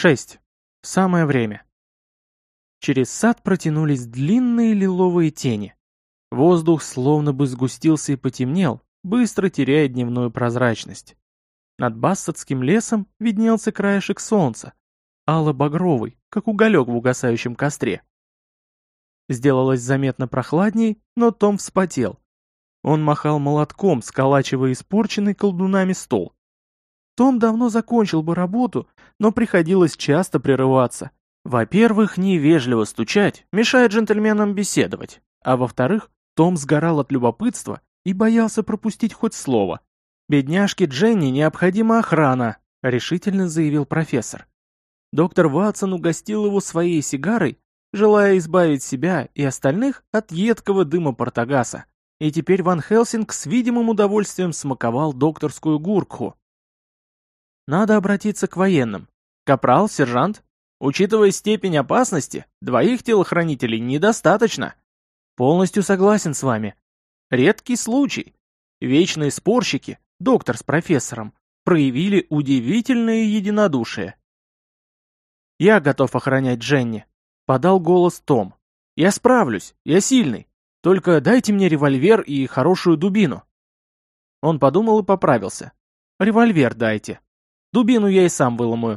6. Самое время. Через сад протянулись длинные лиловые тени. Воздух словно бы сгустился и потемнел, быстро теряя дневную прозрачность. Над Бассетским лесом виднелся краешек солнца, ало-багровый, как уголек в угасающем костре. Сделалось заметно прохладней, но Том вспотел. Он махал молотком, сколачивая испорченный колдунами стол. Том давно закончил бы работу, но приходилось часто прерываться. Во-первых, невежливо стучать мешает джентльменам беседовать, а во-вторых, Том сгорал от любопытства и боялся пропустить хоть слово. «Бедняжке Дженни необходима охрана», — решительно заявил профессор. Доктор Ватсон угостил его своей сигарой, желая избавить себя и остальных от едкого дыма портагаса, и теперь Ван Хелсинг с видимым удовольствием смаковал докторскую гуркху. Надо обратиться к военным. Капрал, сержант, учитывая степень опасности, 2 телохранителей недостаточно. Полностью согласен с вами. Редкий случай. Вечные спорщики, доктор с профессором, проявили удивительное единодушие. «Я готов охранять Дженни», — подал голос Том. «Я справлюсь, я сильный. Только дайте мне револьвер и хорошую дубину». Он подумал и поправился. «Револьвер дайте. Дубину я и сам выломаю».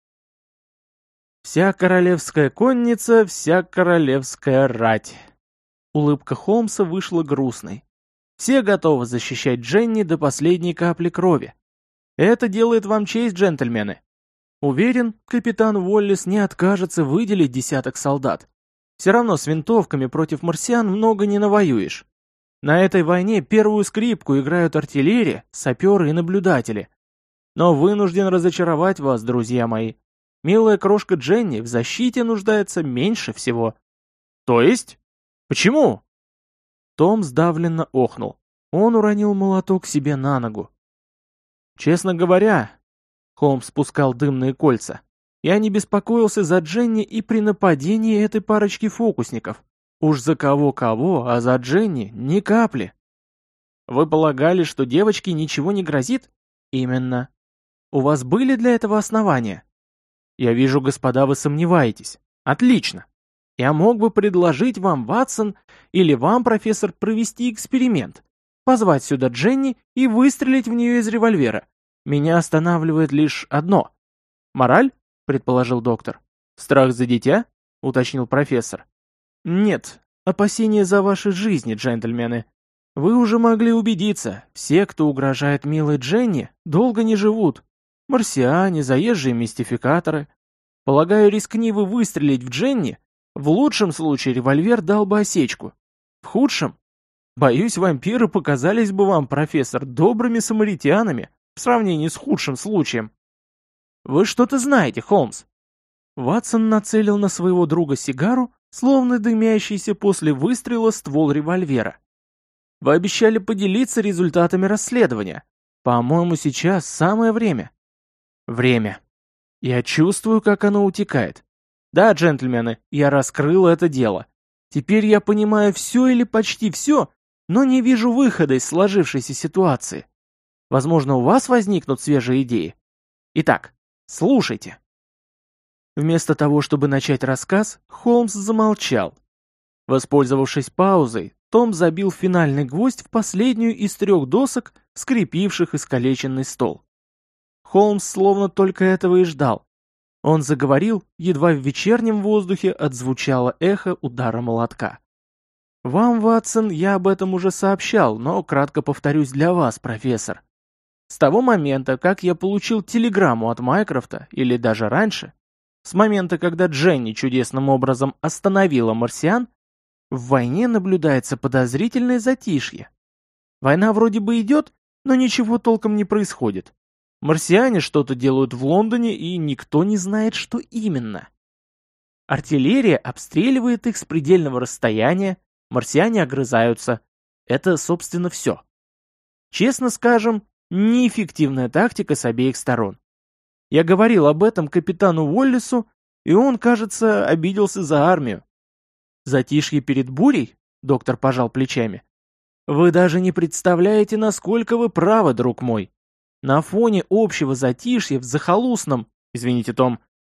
«Вся королевская конница, вся королевская рать». Улыбка Холмса вышла грустной. «Все готовы защищать Дженни до последней капли крови. Это делает вам честь, джентльмены. Уверен, капитан Уоллес не откажется выделить 10 солдат. Все равно с винтовками против марсиан много не навоюешь. На этой войне первую скрипку играют артиллерия, саперы и наблюдатели. Но вынужден разочаровать вас, друзья мои. Милая крошка Дженни в защите нуждается меньше всего». «То есть? Почему?» Том сдавленно охнул. Он уронил молоток себе на ногу. «Честно говоря...» Холмс спускал дымные кольца. «Я не беспокоился за Дженни и при нападении этой парочки фокусников. Уж за кого-кого, а за Дженни ни капли». «Вы полагали, что девочке ничего не грозит?» «Именно. У вас были для этого основания?» «Я вижу, господа, вы сомневаетесь. Отлично. Я мог бы предложить вам, Ватсон, или вам, профессор, провести эксперимент. Позвать сюда Дженни и выстрелить в нее из револьвера. Меня останавливает лишь одно». «Мораль?» — предположил доктор. «Страх за дитя?» — уточнил профессор. «Нет, опасения за ваши жизни, джентльмены. Вы уже могли убедиться, все, кто угрожает милой Дженни, долго не живут. Марсиане, заезжие мистификаторы. Полагаю, рискни вы выстрелить в Дженни, в лучшем случае револьвер дал бы осечку. В худшем? Боюсь, вампиры показались бы вам, профессор, добрыми самаритянами в сравнении с худшим случаем. Вы что-то знаете, Холмс?» Ватсон нацелил на своего друга сигару, словно дымящийся после выстрела ствол револьвера. «Вы обещали поделиться результатами расследования. По-моему, сейчас самое время». «Время. Я чувствую, как оно утекает. Да, джентльмены, я раскрыл это дело. Теперь я понимаю все или почти все, но не вижу выхода из сложившейся ситуации. Возможно, у вас возникнут свежие идеи. Итак, слушайте». Вместо того, чтобы начать рассказ, Холмс замолчал. Воспользовавшись паузой, Том забил финальный гвоздь в последнюю из 3 досок, скрепивших искалеченный стол. Холмс словно только этого и ждал. Он заговорил, едва в вечернем воздухе отзвучало эхо удара молотка. «Вам, Ватсон, я об этом уже сообщал, но кратко повторюсь для вас, профессор. С того момента, как я получил телеграмму от Майкрофта, или даже раньше, с момента, когда Дженни чудесным образом остановила марсиан, в войне наблюдается подозрительное затишье. Война вроде бы идет, но ничего толком не происходит. Марсиане что-то делают в Лондоне, и никто не знает, что именно. Артиллерия обстреливает их с предельного расстояния, марсиане огрызаются. Это, собственно, все. Честно скажем, неэффективная тактика с обеих сторон. Я говорил об этом капитану Уоллесу, и он, кажется, обиделся за армию. Затишье перед бурей? Доктор пожал плечами. Вы даже не представляете, насколько вы правы, друг мой. На фоне общего затишья в захолустном, извините, Том,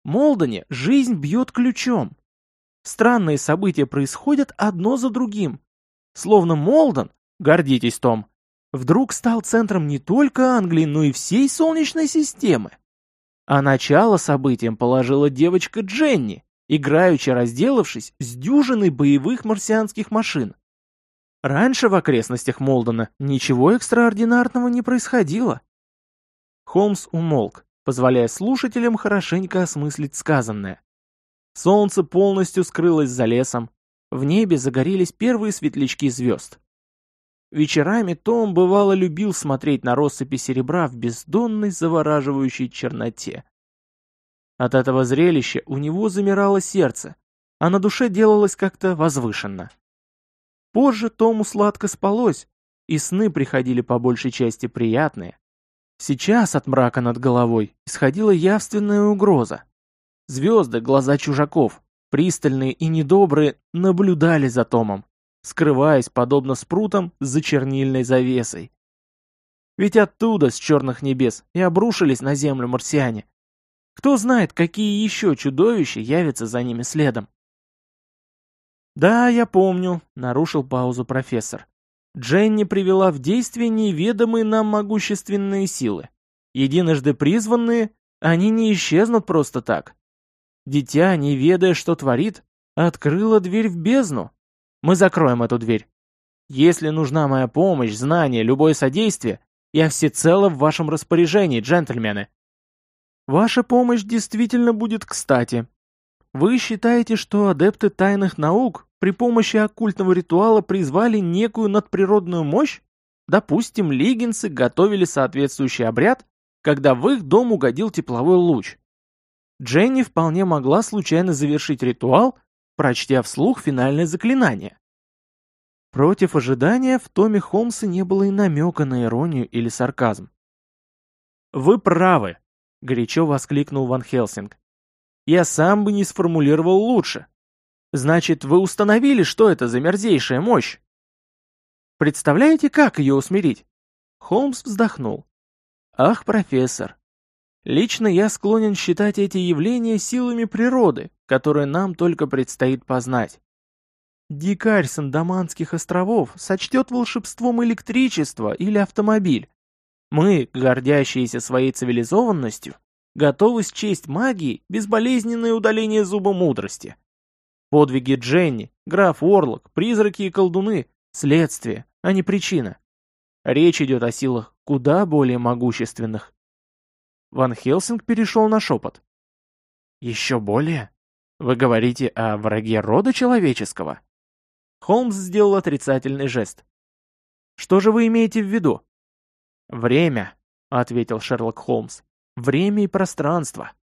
Молдоне жизнь бьет ключом. Странные события происходят одно за другим. Словно Молдон, гордитесь, Том, вдруг стал центром не только Англии, но и всей Солнечной системы. А начало событиям положила девочка Дженни, играючи разделавшись с дюжиной боевых марсианских машин. Раньше в окрестностях Молдона ничего экстраординарного не происходило. Холмс умолк, позволяя слушателям хорошенько осмыслить сказанное. Солнце полностью скрылось за лесом, в небе загорелись первые светлячки звезд. Вечерами Том бывало любил смотреть на россыпи серебра в бездонной завораживающей черноте. От этого зрелища у него замирало сердце, а на душе делалось как-то возвышенно. Позже Тому сладко спалось, и сны приходили по большей части приятные. Сейчас от мрака над головой исходила явственная угроза. Звезды, глаза чужаков, пристальные и недобрые, наблюдали за Томом, скрываясь, подобно спрутам, за чернильной завесой. Ведь оттуда, с черных небес, и обрушились на землю марсиане. Кто знает, какие еще чудовища явятся за ними следом. «Да, я помню», — нарушил паузу профессор. «Дженни привела в действие неведомые нам могущественные силы. Единожды призванные, они не исчезнут просто так. Дитя, не ведая, что творит, открыла дверь в бездну. Мы закроем эту дверь. Если нужна моя помощь, знание, любое содействие, я всецело в вашем распоряжении, джентльмены. Ваша помощь действительно будет кстати. Вы считаете, что адепты тайных наук при помощи оккультного ритуала призвали некую надприродную мощь? Допустим, лиггинсы готовили соответствующий обряд, когда в их дом угодил тепловой луч. Дженни вполне могла случайно завершить ритуал, прочтя вслух финальное заклинание. Против ожидания в томе Холмса не было и намека на иронию или сарказм. «Вы правы!» — горячо воскликнул Ван Хельсинг. «Я сам бы не сформулировал лучше. Значит, вы установили, что это за мерзейшая мощь? Представляете, как ее усмирить?» Холмс вздохнул. «Ах, профессор, лично я склонен считать эти явления силами природы, которые нам только предстоит познать. Дикарь с Андаманских островов сочтет волшебством электричество или автомобиль. Мы, гордящиеся своей цивилизованностью, готовы счесть магией безболезненное удаление зуба мудрости. Подвиги Дженни, граф Орлок, призраки и колдуны – следствие, а не причина. Речь идет о силах куда более могущественных». Ван Хельсинг перешел на шепот. «Еще более? Вы говорите о враге рода человеческого?» Холмс сделал отрицательный жест. «Что же вы имеете в виду?» «Время», — ответил Шерлок Холмс. «Время и пространство.